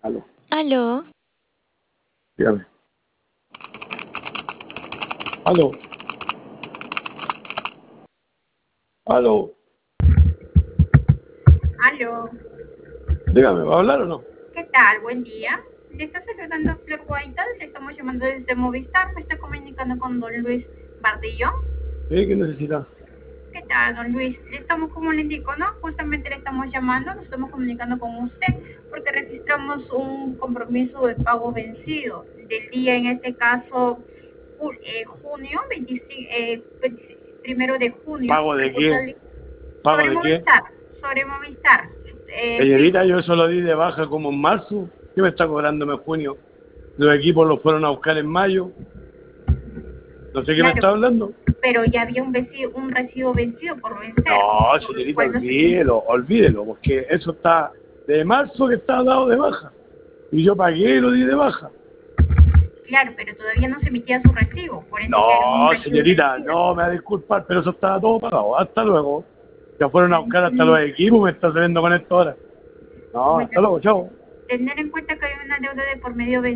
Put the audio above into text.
Aló, Aló, dígame. Aló, aló, Aló, dígame, ¿va a hablar o no? ¿qué tal? Buen día. Le está saludando Flor Guaita, le estamos llamando desde Movistar, me está comunicando con don Luis Bardillo. ¿Sí? ¿Qué necesita? ¿Qué tal, don Luis? Le estamos, como le indico, ¿no? Justamente le estamos llamando, nos estamos comunicando con usted porque registramos un compromiso de pago vencido del día, en este caso, junio, 25, 1 de junio, ¿Pago de qué? total, ¿Pago sobre de qué? Movistar, sobre Movistar. Sí, Señorita, yo eso lo di de baja como en marzo. ¿Qué me está cobrando en junio? Los equipos los fueron a buscar en mayo. No sé qué me claro, está hablando. pero ya había un recibo vencido por vencer, No, por el señorita, cual no se tenía. olvídelo, olvídelo, porque eso está de marzo que está dado de baja. Y yo pagué y lo di de baja. Claro, pero todavía no se emitía su recibo, por ende ya era un No, recibo señorita, vencido. no me va a disculpar, pero eso estaba todo pagado. Hasta luego. Ya fueron a buscar hasta Mm, los equipos, me está saliendo con esto ahora. No, Bueno, hasta luego, chao. tener en cuenta que hay una deuda de por medio